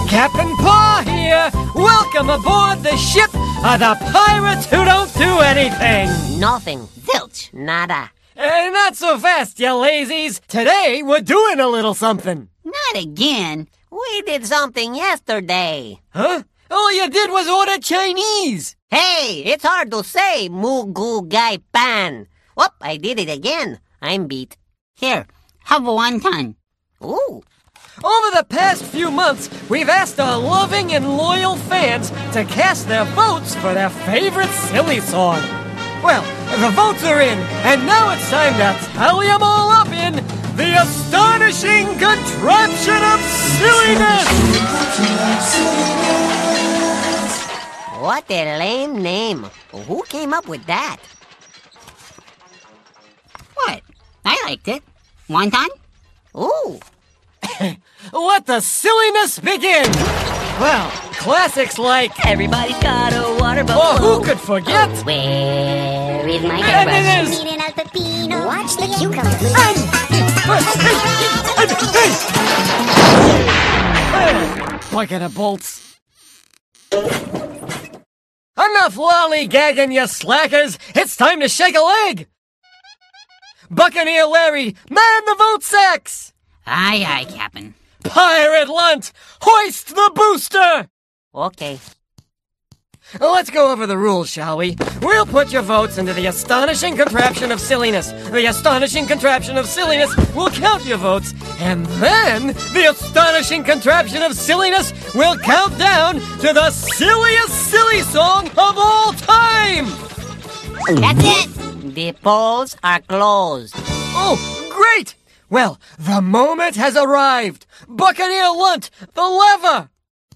Captain Paw here! Welcome aboard the ship of the pirates who don't do anything! Nothing. Zilch. Nada. Not so fast, you lazies! Today we're doing a little something! Not again. We did something yesterday. Huh? All you did was order Chinese! Hey, it's hard to say, Mugu Gai Pan. Whoop, I did it again. I'm beat. Here, have a wonton. Ooh. Over the past few months, we've asked our loving and loyal fans to cast their votes for their favorite silly song. Well, the votes are in, and now it's time to tally them all up in the astonishing contraption of silliness! What a lame name. Who came up with that? What? I liked it. Wonton? Ooh. Let the silliness begin! Well, classics like Everybody's got a water bubble. Oh, who could forget? Where is my And it hairbrush? is Miren al pepino. Watch the cucumber. Bucket of bolts. Enough lollygagging, you slackers! It's time to shake a leg! Buccaneer Larry, man the vote sacks! Aye, aye, Captain. Pirate Lunt, hoist the booster! Okay. Let's go over the rules, shall we? We'll put your votes into the astonishing contraption of silliness. The astonishing contraption of silliness will count your votes, and then the astonishing contraption of silliness will count down to the silliest silly song of all time! That's it. The polls are closed. Oh, great! Well, the moment has arrived. Buccaneer Lunt, the lever!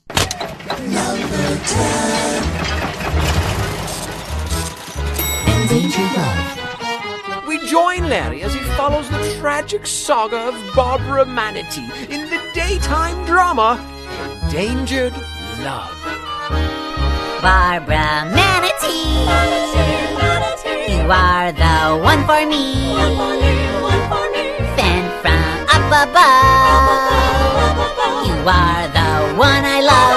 Endangered Love. We join Larry as he follows the tragic saga of Barbara Manatee in the daytime drama Endangered Love. Barbara Manatee, you are the one for me. Sent from up above, you are the one I love.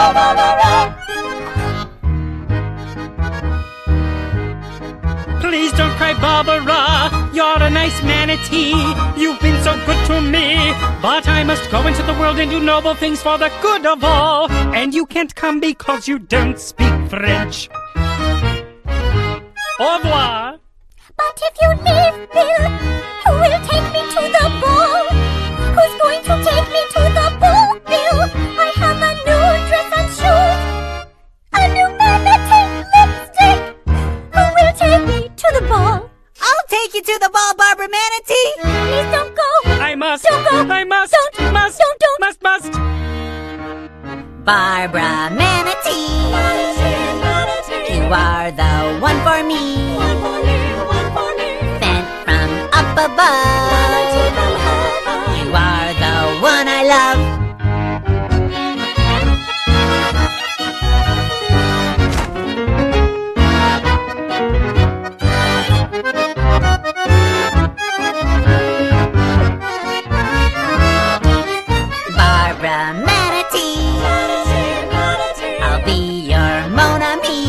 Please don't cry, Barbara. You're a nice manatee. You've been so good to me. But I must go into the world and do noble things for the good of all. And you can't come because you don't speak French. Au revoir. But if you leave, Bill, who will take me to the ball? Who's going to take me to the ball, Bill? I have a new dress and shoes, a new manatee lipstick. Who will take me to the ball? I'll take you to the ball, Barbara Manatee. Please don't go. I must. Don't go. I must. Don't. Must. Don't. Must. Barbara Manatee, you are the one for me. Sent from up above, you are the one I love. Barbara Manatee, I'll be your Mon Ami.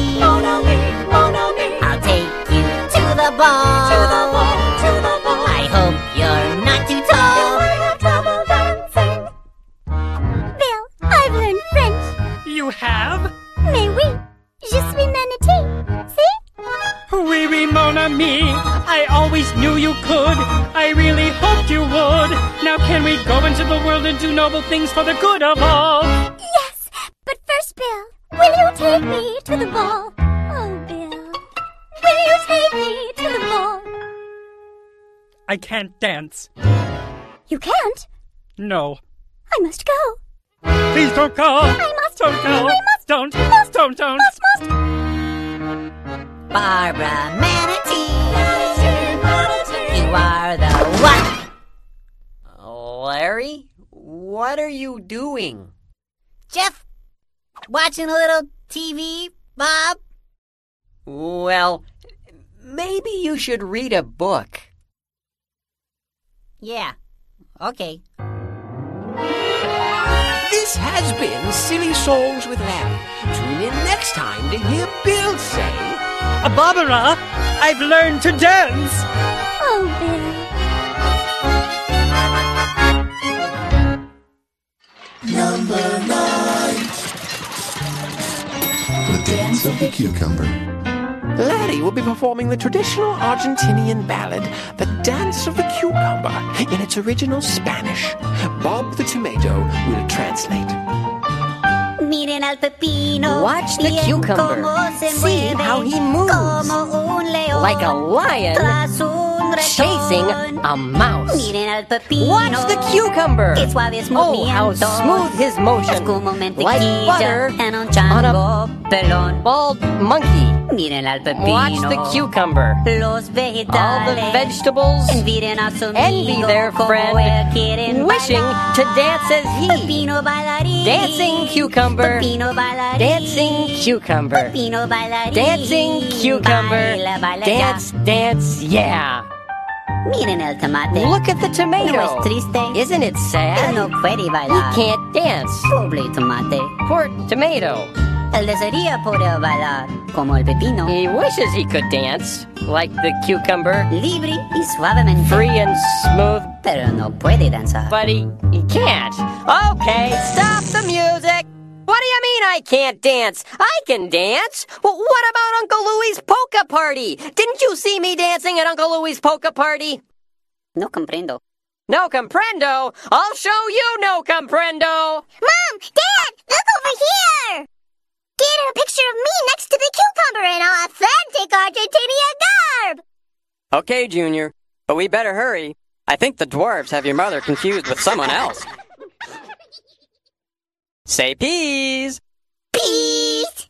I'll take you to the ball. I hope you're not too tall. Bill, I've learned French. You have? Mais oui, je suis manatee. See? Oui, oui, mon ami. I always knew you could. I really hoped you would. Now can we go into the world and do noble things for the good of all? Yes, but first, Bill, will you take me to the ball? Oh, Bill, will you take me to the ball? I can't dance. You can't. No. I must go. Please don't go. I must. Don't go. I must. Don't. Must. Don't. Must. Barbara Manatee, you are the one. Larry, what are you doing? Jeff, watching a little TV, Bob? Well, maybe you should read a book. Yeah, okay. This This has been Silly Songs with Larry. Tune in next time to hear Bill say, Barbara, I've learned to dance. Oh, Bill. Number 9. The Dance of the Cucumber. Larry will be performing the traditional Argentinian ballad, The Dance of the Cucumber, in its original Spanish. Bob the Tomato will translate. Miren al pepino. Watch the bien cucumber. cómo se See mueve, how he moves. como un león, Like a lion tras un chasing ratón. a mouse. Miren al pepino. Watch the cucumber. Qué suaves Oh, how movimientos. smooth his Es motion. como Like mantequilla butter en un on chango pelón. Bald monkey. Miren al pepino. Watch the cucumber. Los All vegetales. the vegetables Envidian a su envy amigo their como friend, él quieren wishing bailar. to dance as he. Pepino bailarín. Dancing cucumber. Pepino bailarín. Dancing cucumber. Pepino bailarín. Dancing cucumber. Baila, baila Dance, dance, yeah. ya. Miren el tomate. Look at the tomato. No es triste. Isn't it Él sad? no puede He bailar. can't dance. Pobre tomate. Poor tomato. Él desearía poder bailar como el pepino. He wishes he could dance like the cucumber, Libre y suavemente. free and smooth, Pero no puede danzar. but he can't. Okay, stop the music. What do you mean I can't dance? I can dance. Well, what about Uncle Louie's polka party? Didn't you see me dancing at Uncle Louie's polka party? No comprendo. No comprendo. I'll show you no comprendo. Mom! Dad! Look over here! Get a picture of me next to the cucumber in authentic Argentinian garb! Okay, Junior, but we better hurry. I think the dwarves have your mother confused with someone else. Say peas. Peace!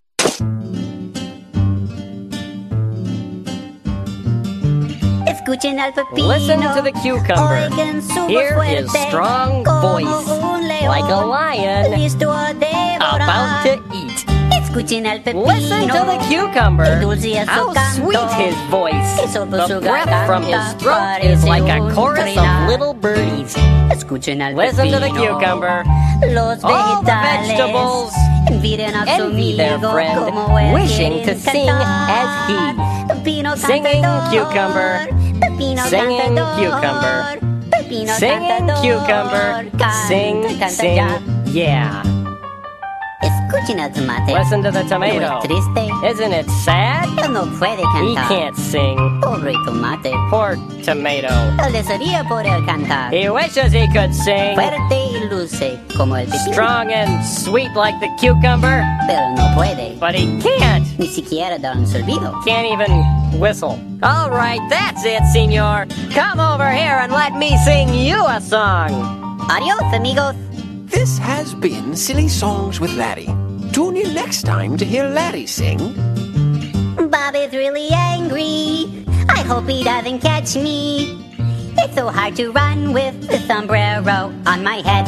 Escuchen al pepino. Listen to the cucumber. Oigan su voz Hear fuerte, his strong como voice, un león, like a lion listo a devorar. about to eat. Escuchen al pepino. Listen to the cucumber. Dulce es su How canto. sweet his voice. Eso por su The breath from his garganta throat is parece like a un chorus trinar. of little birdies. Escuchen al Listen to the pepino. cucumber. Los All the vegetales vegetables envidian a su envy their amigo friend, como él wishing to quieren sing cantar. as he. Pepino Singing cantador, cucumber. Pepino Singing cantador, cucumber. Pepino Singing cantador, cucumber. canta, Sing, canta sing, ya. yeah. Escuchen al tomate. Listen to the No tomato. es triste. Isn't it sad? Él no puede He cantar. can't sing. Pobre tomate. Poor tomato. Él desearía poder cantar. He wishes he could sing. Fuerte y dulce como el pepino. Strong and sweet like the cucumber. Pero no puede. But he can't. Ni siquiera dar un silbido. Can't even whistle. All right, that's it, senor. Come over here and let me sing you a song. Adios, amigos. This has been Silly Songs with Larry. Tune in next time to hear Larry sing. Bob is really angry. I hope he doesn't catch me. It's so hard to run with the sombrero on my head.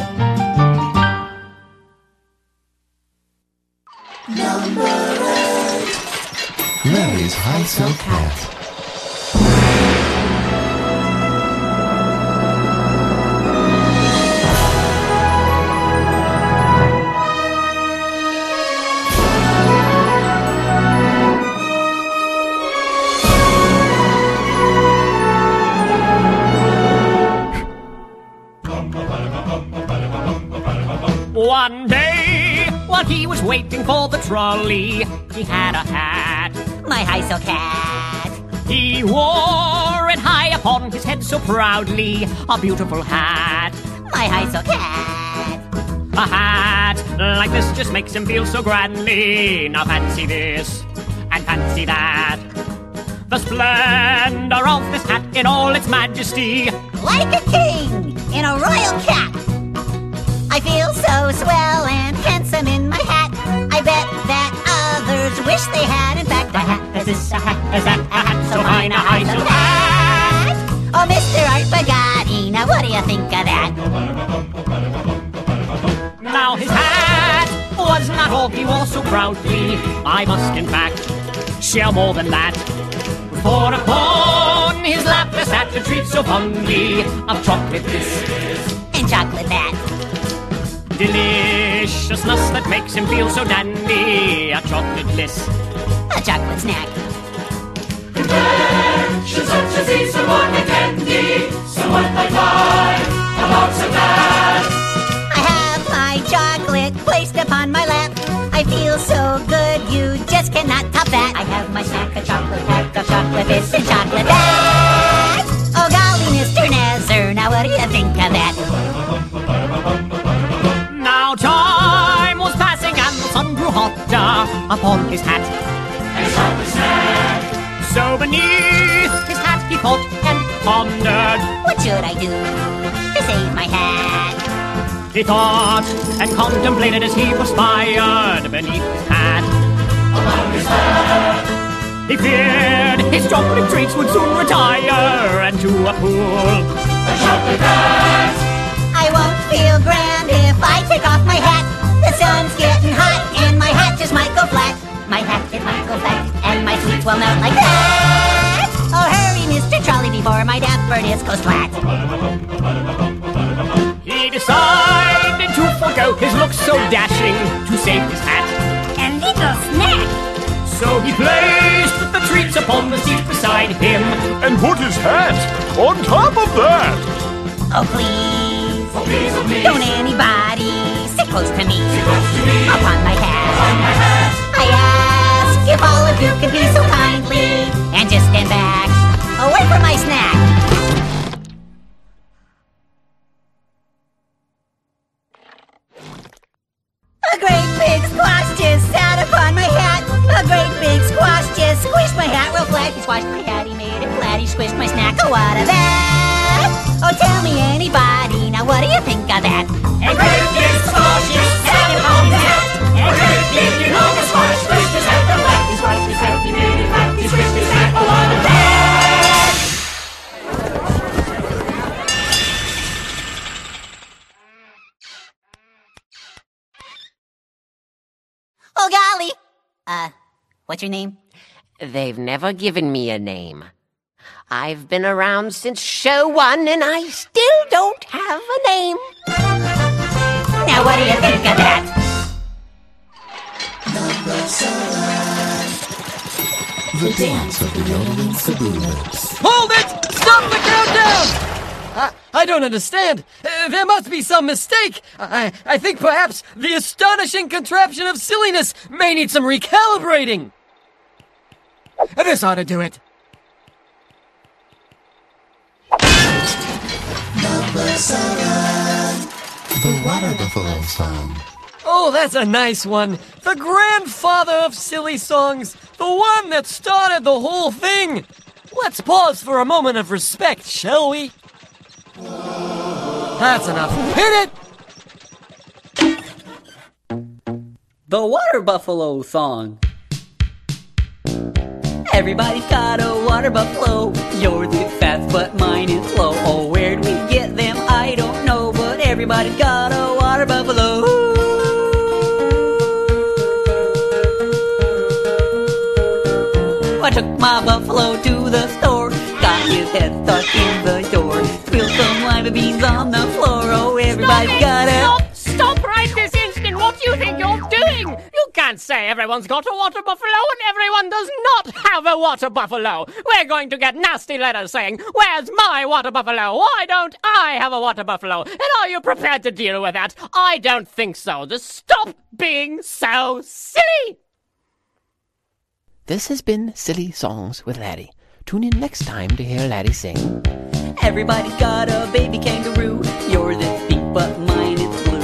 Number 8. Larry's High Silk Hat. One day, while he was waiting for the trolley, he had a hat. My high silk hat. He wore it high upon his head so proudly, a beautiful hat. My high silk hat. A hat like this just makes him feel so grandly. Now fancy this and fancy that. The splendor of this hat in all its majesty. Like a king in a royal cap. I feel so swell and handsome in my hat. I bet that others wish they had. In fact, a hat is this, a hat is that, a hat so fine, a high silk hat. Oh, Mr. Art Bugatti, now what do you think of that? Now his hat was not all he wore so proudly. I must in fact share more than that. For upon his lap there sat a treat so fondly of chocolate this And chocolate that. Deliciousness that makes him feel so dandy. A chocolate bliss. A chocolate snack. Should such as these someone with candy, someone like mine, about so bad. I have my chocolate placed upon my lap. I feel so good, you just cannot top that. I have my snack, a chocolate pack of chocolate bits and chocolate bags. Oh golly, Mr. Nazar, now what do you think of that? Now time was passing and the sun grew hotter upon his hat. And chocolate snack. So beneath his hat he thought and pondered. What should I do to save my hat? He thought and contemplated as he perspired beneath his hat. Among his hat. He feared his chocolate treats would soon retire and to a pool. A chocolate hat. I won't feel grand if I take off my hat. The sun's getting hot and my hat just might go flat. My hat, it might go flat and my sweets will melt like that. Oh hurry, Mr. Trolley, before my dapperness goes flat. He decided to forgo his looks so dashing to save his hat. A little snack. So he placed the treats upon the seat beside him and put his hat on top of that. Oh please, Oh please, oh please. don't anybody sit close to me. Sit close to me. Upon my hat. On my hat. I ask if all of you could be so kindly and just stand back away from my snack. A great big squash just sat upon my hat. A great big squash just squished my hat real flat. He squashed my hat, he made it flat, he squished my snack. Oh, what of that? Oh, tell me anybody, now what do you think of that? A great big squash just sat upon his hat. A great big enormous squash squished his hat real flat. He squashed his hat, he made it flat, he squished his hat. Oh, what of that? Oh, golly. What's your name? They've never given me a name. I've been around since show 1 and I still don't have a name. Now what do you think of that? The dance of the yodeling Sabulets. Hold it! Stop the countdown! I don't understand. There must be some mistake. I think perhaps the astonishing contraption of silliness may need some recalibrating. This ought to do it. Number 7. The Water Buffalo Song. Oh, that's a nice one. The grandfather of silly songs. The one that started the whole thing. Let's pause for a moment of respect, shall we? That's enough. Hit it! The Water Buffalo Song. Everybody's got a water buffalo. Yours is fast, but mine is slow. Oh, where'd we get them? I don't know, but everybody's got a water buffalo. I took my buffalo to the store. Got his head stuck in the door. Spilled some lima beans on the floor. Oh, everybody's got a... Stop right this instant! What do you think you're doing? You can't say everyone's got a water buffalo and everyone does not have a water buffalo. We're going to get nasty letters saying, "Where's my water buffalo? Why don't I have a water buffalo?" And are you prepared to deal with that? I don't think so. Just stop being so silly! This has been Silly Songs with Laddie. Tune in next time to hear Laddie sing. Everybody's got a baby kangaroo. Yours is pink, but mine is blue.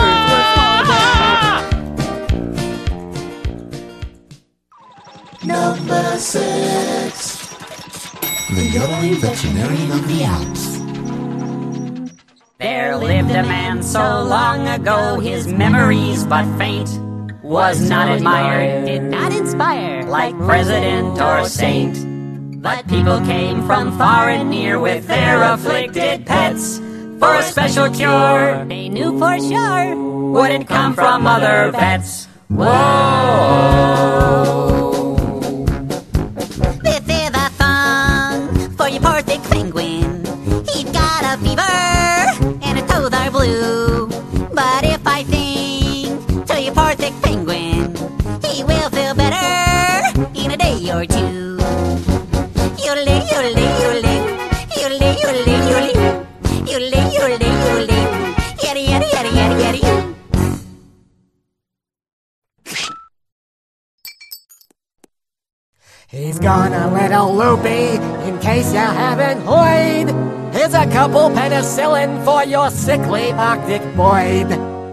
Number 6. The Yodeling Veterinarian of the Alps. There lived a man so long ago, his memories but faint. Was not admired, did not inspire, like president or saint. But people came from far and near with their afflicted pets for a special cure. They knew for sure wouldn't come from other vets. Whoa! This is a song for your poor sick penguin. He's got a fever and his toes are blue. But if I He's gone a little loopy, in case you haven't heard. Here's a couple penicillin for your sickly Arctic void.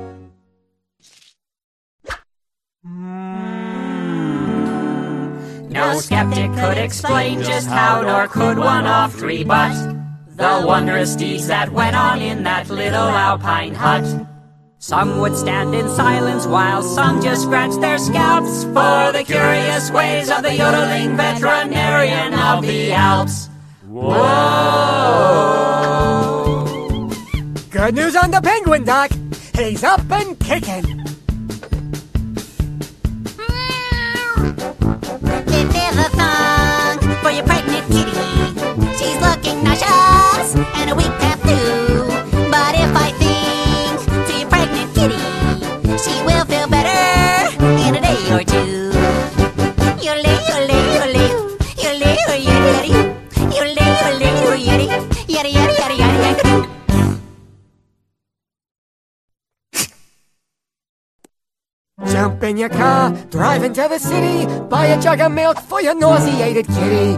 No skeptic could explain just how, nor could one oft rebut the wondrous deeds that went on in that little alpine hut. Some would stand in silence while some just scratched their scalps for the curious ways of the yodeling veterinarian of the Alps. Whoa! Good news on the penguin, Doc. He's up and kicking. There's a song for your pregnant kitty. She's looking nauseous and a weak half too. But if I sing to your pregnant kitty, she will feel better in a day or two. Yodel, yodel, yodel, yodel, yodel, yodel, yodel, yodel, yada yada yada yada yada. Jump in your car, drive into the city, buy a jug of milk for your nauseated kitty.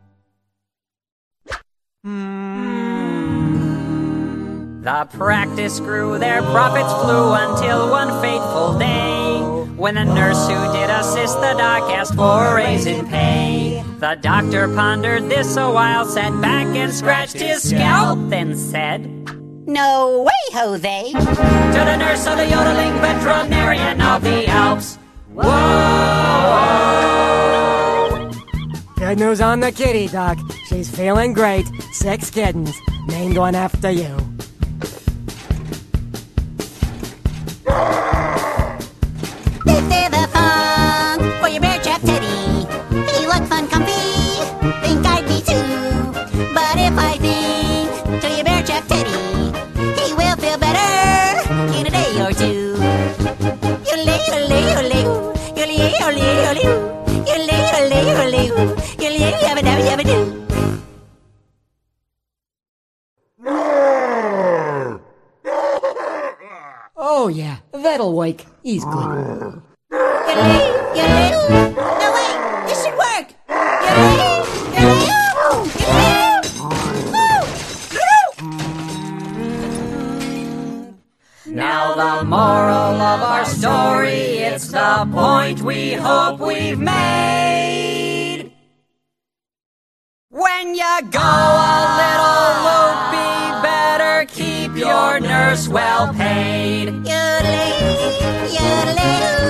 The practice grew, their profits flew until one fateful day, when the nurse who did assist the doc asked for a raise in pay. The doctor pondered this a while, sat back and scratched his scalp, then said, No way, Jose. to the nurse of the yodeling veterinarian of the Alps. Whoa! Good news on the kitty, Doc. She's feeling great. 6 kittens, named one after you. This is a song for your bear trap teddy. He looks uncomfy, think I'd be too. But if I sing to your bear trap teddy, he will feel better in a day or two. Yodel, yodel, yodel, yodel, yodel, yodel, yodel, yodel, yodel, yodel, yabba dabba yabba doo. Oh yeah, that'll wake. He's good. Yodel, yodel. No wait, this should work. Yodel, yodel, yodel. Now the moral of our story, it's the point we hope we've made. When you go a little loopy, better keep your nurse well paid. Yodel, yodel,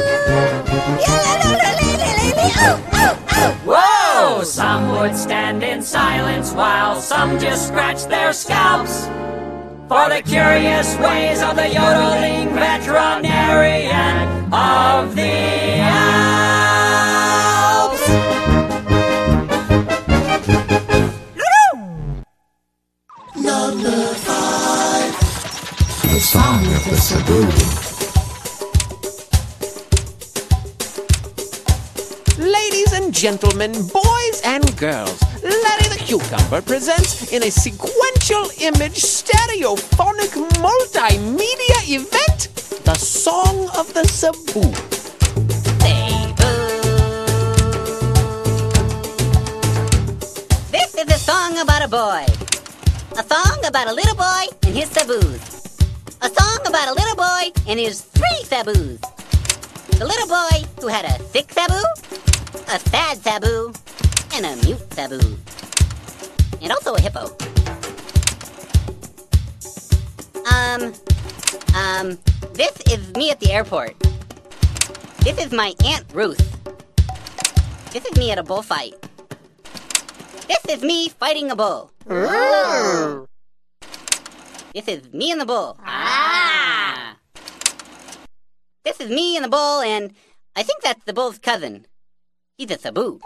yodel, Whoa! Some would stand in silence while some just scratch their scalps for the curious ways of the yodeling veterinarian of the Alps. Number 5. The Song of the Cebu. Ladies and gentlemen, boys and girls, Larry the Cucumber presents in a sequential image stereophonic multimedia event the Song of the Cebu. This is a song about a boy. A song about a little boy and his saboos. A song about a little boy and his 3 saboos. The little boy who had a sick sabu, a sad sabu, and a mute sabu. And also a hippo. This is me at the airport. This is my Aunt Ruth. This is me at a bullfight. This is me fighting a bull. This is me and the bull. This is me and the bull, and I think that's the bull's cousin. He's a sabu.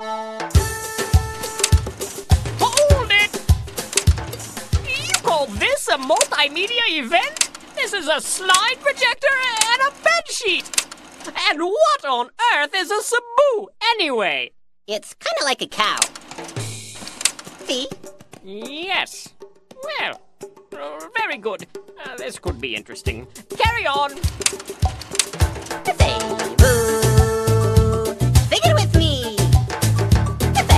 Hold it! You call this a multimedia event? This is a slide projector and a bed sheet! And what on earth is a sabu, anyway? It's kind of like a cow. See? Yes. Well, very good. This could be interesting. Carry on. Sabu. Sing it with me. Sabu.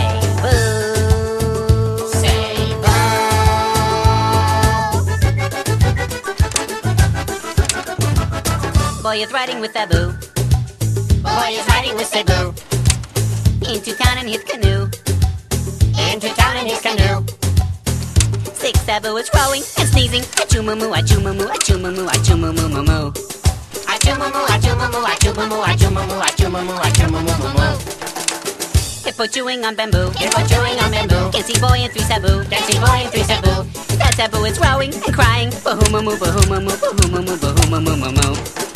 Boy is riding with Sabu. Boy is riding with Sabu. Into town in his canoe. Into town in his canoe. 6 Sabu is rowing and sneezing. Achoo-moo-moo, achoo-moo-moo, achoo-moo-moo, achoo-moo-moo-moo-moo. Achoo-moo-moo, achoo-moo-moo, achoo-moo-moo, achoo-moo-moo, achoo-moo-moo, achoo-moo-moo-moo. Hippo chewing on bamboo. Hippo chewing on bamboo. Can see boy and 3 Sabu. Can see boy and 3 Sabu. That Sabu is rowing and crying. Bahoo-moo-moo, bahoo-moo-moo, bahoo-moo-moo, bahoo-moo-moo-moo-moo.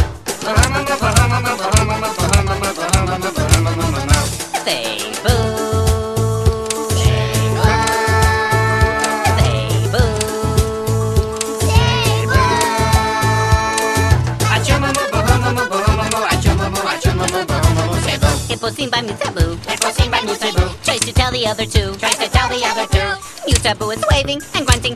Hippo seen by Mutabu. Hippo seen by Mutabu. Tries to tell the other two. Tries to tell the other two. Mutabu is waving and grunting.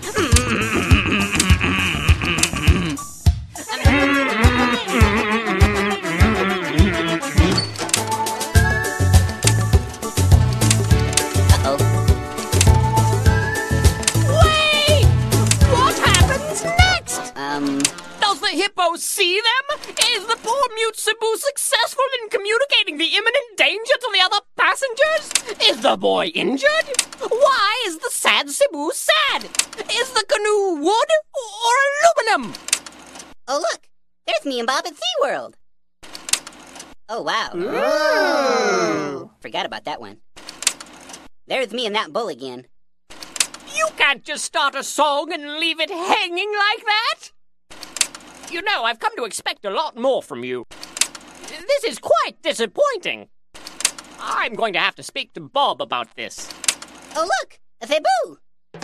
Uh-oh. Wait! What happens next? Does the hippo see them? Is the poor mute Sabu successful in communicating the imminent danger to the other passengers? Is the boy injured? Why is the sad Sabu sad? Is the canoe wood or aluminum? Oh, look! There's me and Bob at SeaWorld. Oh, wow. Ooh. Forgot about that one. There's me and that bull again. You can't just start a song and leave it hanging like that! You know, I've come to expect a lot more from you. This is quite disappointing. I'm going to have to speak to Bob about this. Oh, look! A Sabu!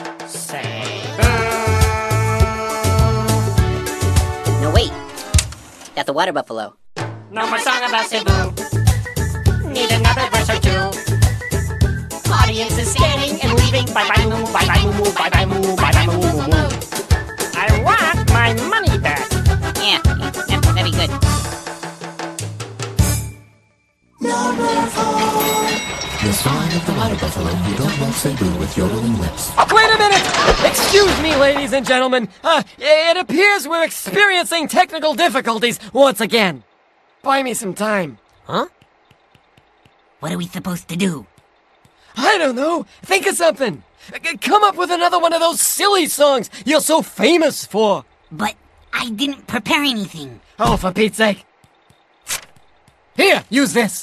No, wait. That's a water buffalo. No more song about Sabu. Need another verse or two. Audience is scanning and leaving. Bye-bye moo, bye-bye moo, moo, bye-bye moo, bye-bye moo, moo, moo. I want my money back. Yeah, that'd be good. The song of the water buffalo who don't want Sabu with yodeling lips. Wait a minute! Excuse me, ladies and gentlemen. It appears we're experiencing technical difficulties once again. Buy me some time. Huh? What are we supposed to do? I don't know. Think of something. Come up with another one of those silly songs you're so famous for. But I didn't prepare anything. Oh, for Pete's sake. Here, use this.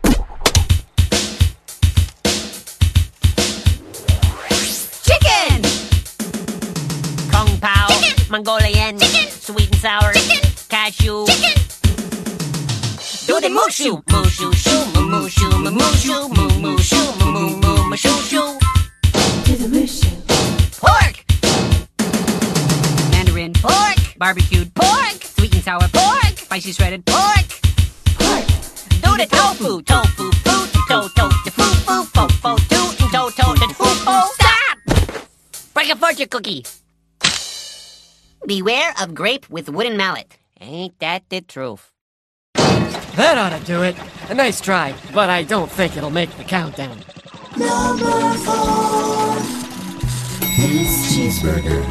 Chicken! Kung Pao. Chicken. Mongolian. Chicken. Sweet and sour. Chicken. Cashew. Chicken! Do the mooshu. Mooshu, shoo, moo, shoo, moo, shoo, moo, shoo, moo, shoo, shoo. Do the mooshu. Pork. Mandarin pork! Barbecued pork! Sweet and sour pork! Spicy shredded pork! Pork. Do the tofu. Tofu, foo, to, foo, foo, fo, fo, to, to, foo, fo. Stop! Break a fortune cookie. Beware of grape with wooden mallet. Ain't that the truth? That ought to do it. A nice try, but I don't think it'll make the countdown. Number 4. His cheeseburger.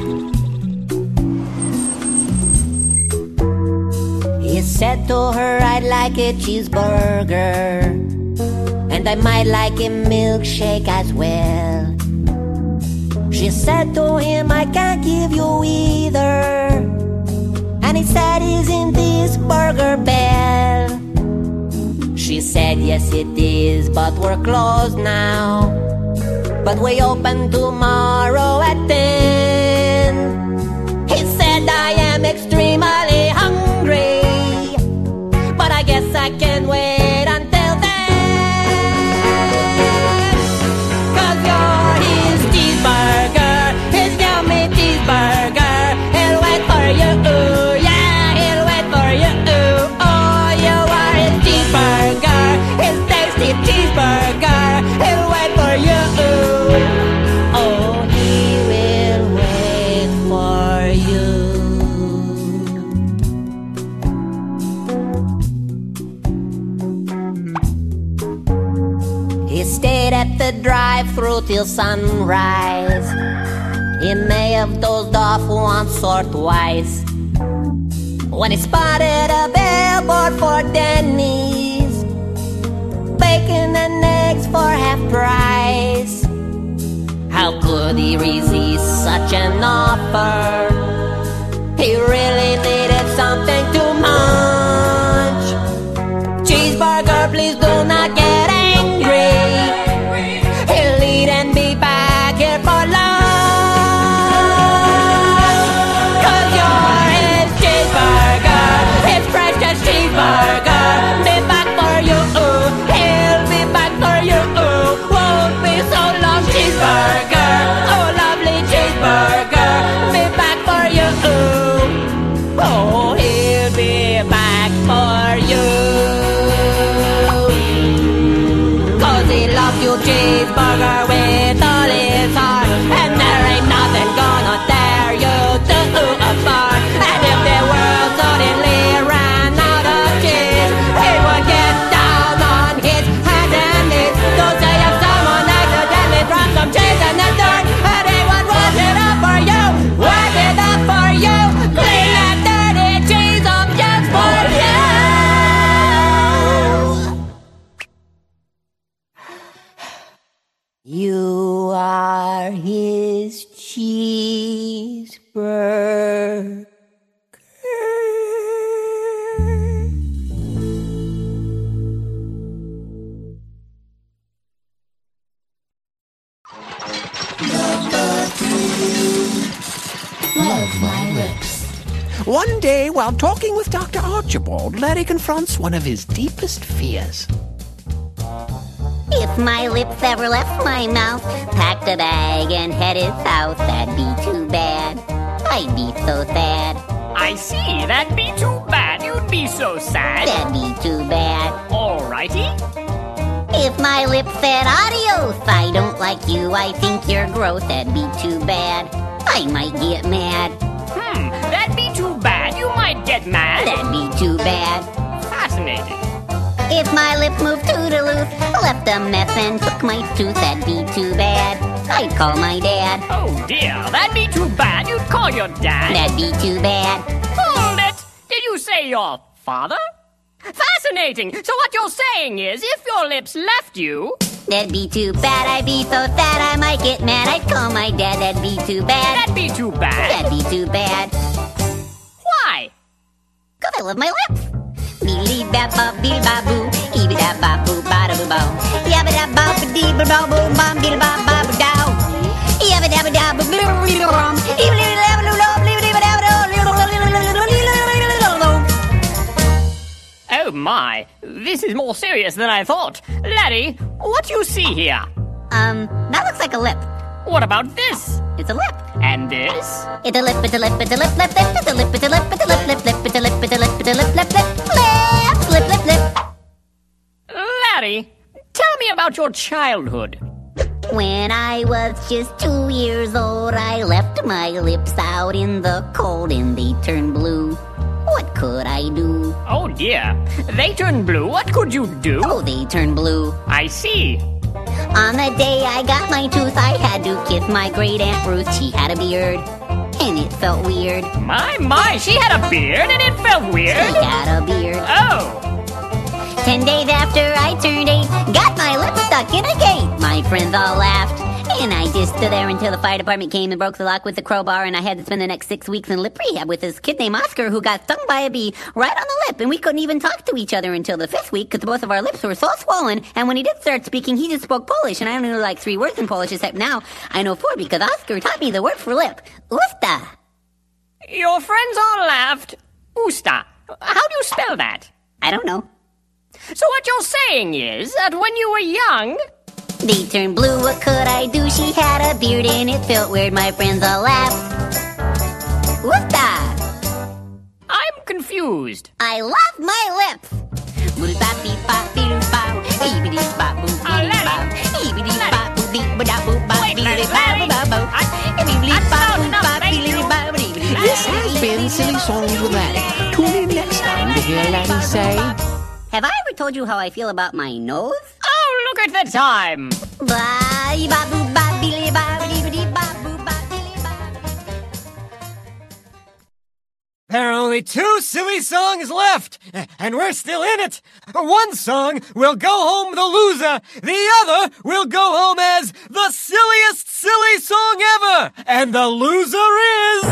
He said to her, I'd like a cheeseburger, and I might like a milkshake as well. She said to him, I can't give you either. And he said, isn't this Burger Bell? She said, yes it is, but we're closed now. But we open tomorrow at 10. He said, I am extremely hungry, but I guess I can wait until then. 'Cause you're his cheeseburger, his yummy cheeseburger. He'll wait for you, ooh, yeah, he'll wait for you, ooh. Oh, you are his cheeseburger, his tasty cheeseburger. He'll wait for you, ooh. Oh, he will wait for you. He stayed at the drive-thru till sunrise. He may have dozed off once or twice, when he spotted a billboard for Denny's, bacon and eggs for half price. How could he resist such an offer? He really needed something to munch. Cheeseburger, please do not get angry. He'll eat and be back here for lunch. 'Cause you're his cheeseburger, his precious cheeseburger. Be back for you, he'll be back for you. Won't be so long, cheeseburger. Oh, lovely cheeseburger, be back for you. Oh, he'll be back for you. 'Cause he loves you, cheeseburger, with all his heart. And there ain't nothing gonna tear you apart. And if the world suddenly ran out of cheese, he would get down on his hands and knees. Don't say if someone accidentally dropped some cheese in the dirt, and he would wash it up for you, wash it up for you, clean that dirty cheese up just for you. You are his cheeseburger. Love my lips. One day, while talking with Dr. Archibald, Larry confronts one of his deepest fears. If my lips ever left my mouth, packed a bag and headed south, that'd be too bad. I'd be so sad. I see, that'd be too bad. You'd be so sad. That'd be too bad. Alrighty. If my lips said adios, I don't like you, I think you're gross, that'd be too bad. I might get mad. That'd be too bad. You might get mad. That'd be too bad. Fascinating. If my lips moved toodaloo, left a mess and took my tooth, that'd be too bad. I'd call my dad. Oh dear, that'd be too bad. You'd call your dad. That'd be too bad. Hold it! Did you say your father? Fascinating! So what you're saying is, if your lips left you... That'd be too bad, I'd be so sad I might get mad. I'd call my dad, that'd be too bad. That'd be too bad. That'd be too bad. Why? 'Cause I love my lips. Beep-beep-bap-bop-beep-bop-boo, eep-a-dap-bop-boo-ba-da-boo-bow. Yabba-dap-bop-a-dee-ba-bop-boo-bum, beep-a-bop-bop-dow. Yabba-dabba-dabba-boo-bum, Oh my, this is more serious than I thought. Larry, what do you see here? That looks like a lip. What about this? It's a lip. And this? It's a lip, it's a lip, it's a lip, lip, lip, it's a lip, it's a lip, it's a lip, lip, lip, it's a lip, it's a lip, it's a lip, lip, lip, lip, lip, lip, lip. Larry, tell me about your childhood. When I was just 2 years old, I left my lips out in the cold and they turned blue. What could I do? Oh dear, they turned blue. What could you do? Oh, they turned blue. I see. On the day I got my tooth, I had to kiss my great Aunt Ruth. She had a beard, and it felt weird. My, she had a beard and it felt weird? She had a beard. Oh. 10 days after I turned 8, got my lips stuck in a gate. My friends all laughed, and I just stood there until the fire department came and broke the lock with the crowbar, and I had to spend the next 6 weeks in lip rehab with this kid named Oscar who got stung by a bee right on the lip, and we couldn't even talk to each other until the 5th week because both of our lips were so swollen, and when he did start speaking, he just spoke Polish, and I only knew like 3 words in Polish, except now I know 4 because Oscar taught me the word for lip. Usta. Your friends all laughed. Usta. How do you spell that? I don't know. So what you're saying is that when you were young... They turned blue, what could I do? She had a beard and it felt weird, my friends all laughed. Usta! I'm confused. I love my lips! This has been Silly Songs with Larry. Tune in next time to hear Larry say... Have I ever told you how I feel about my nose? Oh, look at the time! There are only 2 silly songs left, and we're still in it. One song will go home the loser. The other will go home as the silliest silly song ever. And the loser is...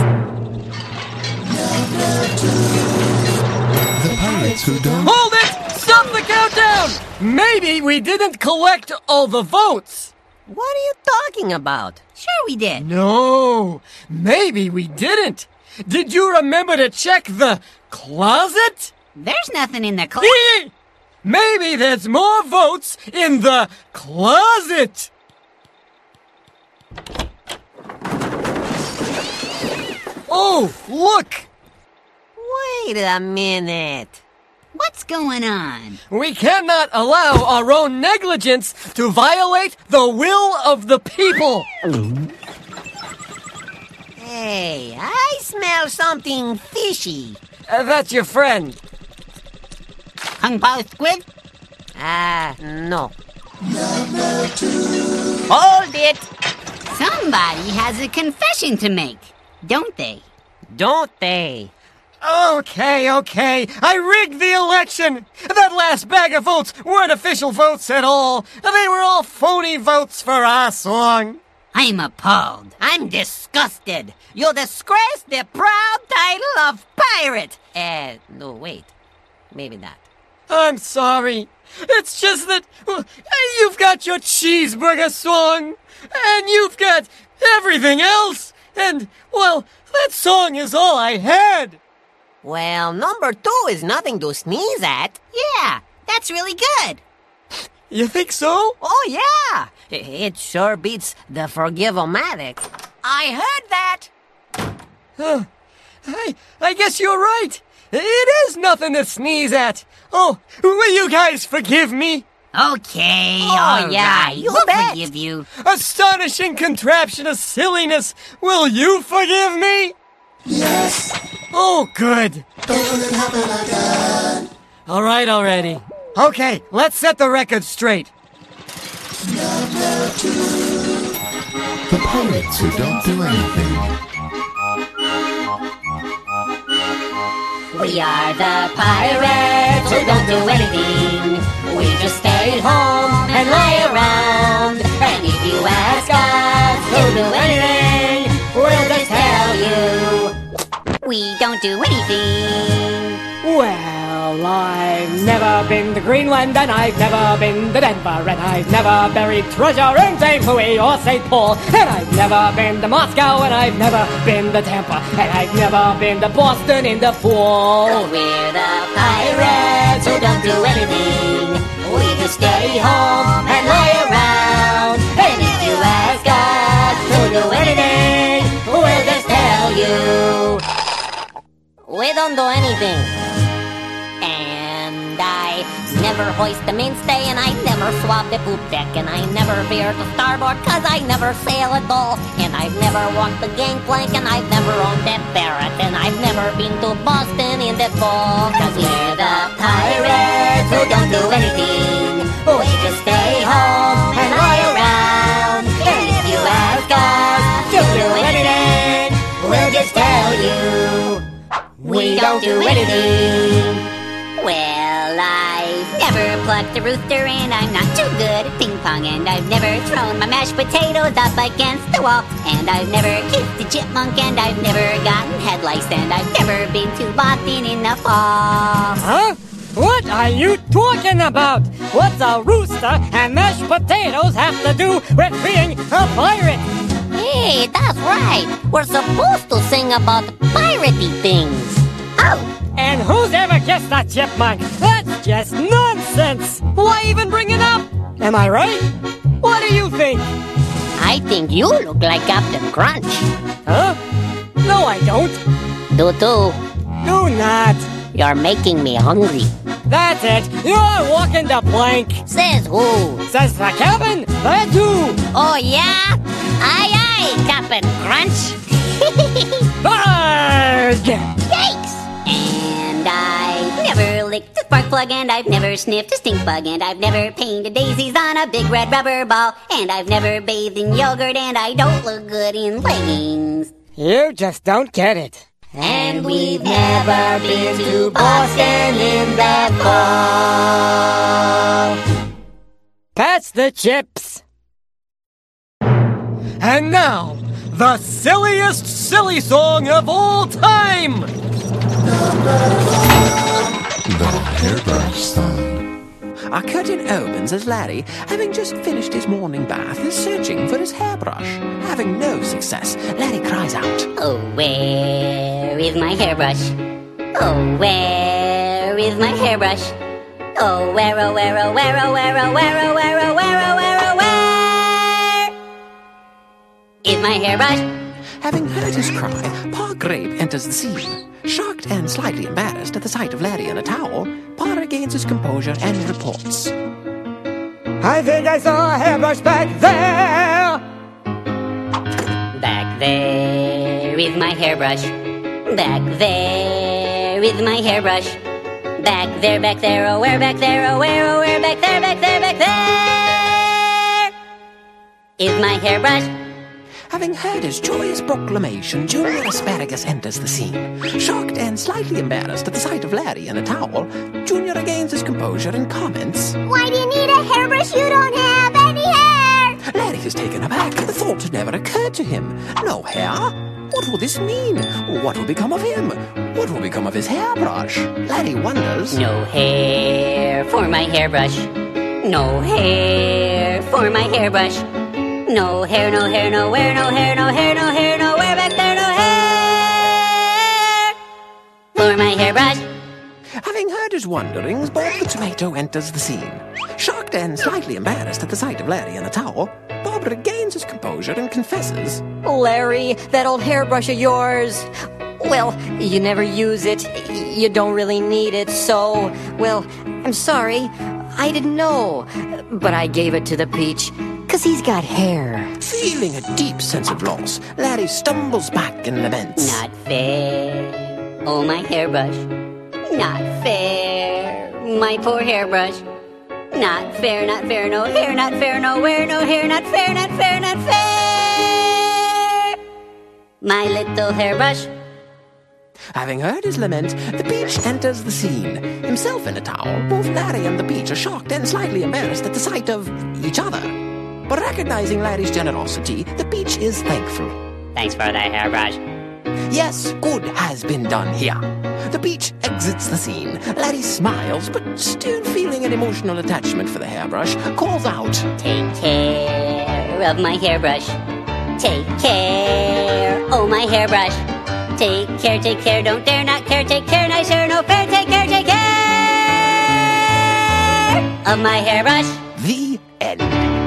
The pirates who don't... Hold it! Stop the countdown! Maybe we didn't collect all the votes. What are you talking about? Sure we did. No, maybe we didn't. Did you remember to check the closet? There's nothing in the closet. Maybe there's more votes in the closet. Oh, look! Wait a minute. What's going on? We cannot allow our own negligence to violate the will of the people. Hey, I smell something fishy. That's your friend. Kung Pao Squid? No. Hold it! Somebody has a confession to make, don't they? Don't they? Okay. I rigged the election. That last bag of votes weren't official votes at all. They were all phony votes for our song. I'm appalled. I'm disgusted. You disgrace the proud title of pirate. No, wait. Maybe not. I'm sorry. It's just that you've got your cheeseburger song, and you've got everything else, and, well, that song is all I had. Well, number 2 is nothing to sneeze at. Yeah, that's really good. You think so? Oh, yeah. It sure beats the Forgive-O-Matic. I heard that. I guess you're right. It is nothing to sneeze at. Oh, will you guys forgive me? Okay, Oh, all yeah, right. you We'll bet. forgive you. Astonishing contraption of silliness. Will you forgive me? Yes. Oh, good. Don't let it happen again. All right already. Okay, let's set the record straight. The pirates who don't do anything. We are the pirates who don't do anything. We just stay home and lie around. And if you ask us who do anything, we'll just tell you We don't do anything. Well, I've never been to Greenland, and I've never been to Denver, and I've never buried treasure in St. Louis or St. Paul, and I've never been to Moscow, and I've never been to Tampa, and I've never been to Boston in the fall. we're the pirates who don't do anything. We just stay home and lie around. And if you ask us to do anything, we'll just tell you We don't do anything. And I never hoist the mainstay, and I never swab the poop deck, and I never veer to starboard, 'cause I never sail at all. And I've never walked the gangplank, and I've never owned that Barrett, and I've never been to Boston in the fall. 'Cause we're the pirates who don't do anything. We just stay home and lie around. And if you ask us to do anything, we'll just tell you we don't do anything. Well, I've never plucked a rooster, and I'm not too good at ping pong, and I've never thrown my mashed potatoes up against the wall, and I've never kissed a chipmunk, and I've never gotten head lice, and I've never been to Boston in the fall. Huh? What are you talking about? What's a rooster and mashed potatoes have to do with being a pirate? Hey, that's right. We're supposed to sing about piratey things. Oh, And who's ever kissed a chipmunk? That's just nonsense! Why even bring it up? Am I right? What do you think? I think you look like Captain Crunch. Huh? No, I don't. Do too. Do not. You're making me hungry. That's it. You're walking the plank. Says who? Says the cabin. That too. Oh, yeah? Aye, aye, Captain Crunch. Arrgh! Yikes! And I've never licked a spark plug, and I've never sniffed a stink bug, and I've never painted daisies on a big red rubber ball, and I've never bathed in yogurt, and I don't look good in leggings. You just don't get it. And we've never been to Boston in the fall. Pass the chips. And now, the silliest silly song of all time! The Hairbrush Song. Our curtain opens as Larry, having just finished his morning bath, is searching for his hairbrush. Having no success, Larry cries out, Oh, where is my hairbrush? Oh, where is my hairbrush? Oh, where, oh, where, oh, where, oh, where, oh, where, oh, where, oh, where, oh, where, oh, where is my hairbrush? Having heard his cry, Pa Grape enters the scene. Shocked and slightly embarrassed at the sight of Larry in a towel, Pa regains his composure and reports, I think I saw a hairbrush back there! Back there is my hairbrush. Back there is my hairbrush. Back there, oh, where, back there, oh, where, back there, back there, back there is my hairbrush. Having heard his joyous proclamation, Junior Asparagus enters the scene. Shocked and slightly embarrassed at the sight of Larry in a towel, Junior regains his composure and comments, Why do you need a hairbrush? You don't have any hair! Larry is taken aback. The thought had never occurred to him. No hair? What will this mean? What will become of him? What will become of his hairbrush? Larry wonders. No hair for my hairbrush. No hair for my hairbrush. No hair, no hair, nowhere, no hair, no hair, no hair, nowhere, back there, no hair for my hairbrush. Having heard his wonderings, Bob the Tomato enters the scene. Shocked and slightly embarrassed at the sight of Larry in a towel, Bob regains his composure and confesses, Larry, that old hairbrush of yours, well, you never use it. You don't really need it, so, well, I'm sorry. I didn't know. But I gave it to the Peach, 'cause he's got hair. Feeling a deep sense of loss, Larry stumbles back and laments. Not fair. Oh, my hairbrush. Not fair. My poor hairbrush. Not fair, no hair, not fair, nowhere, no hair, not fair, not fair, not fair. My little hairbrush. Having heard his lament, the Peach enters the scene. Himself in a towel, both Larry and the Peach are shocked and slightly embarrassed at the sight of each other. But recognizing Larry's generosity, the Peach is thankful. Thanks for that hairbrush. Yes, good has been done here. The Peach exits the scene. Larry smiles, but still feeling an emotional attachment for the hairbrush, calls out, Take care of my hairbrush. Take care, oh my hairbrush. Take care, don't dare not care. Take care, nice hair, no fair. Take care of my hairbrush. The end.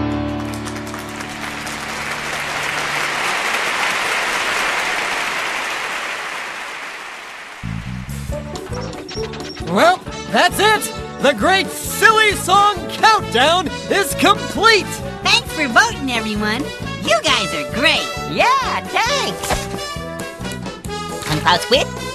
Well, that's it! The great silly song countdown is complete! Thanks for voting, everyone. You guys are great. Yeah, thanks! I'm Klaus Witt.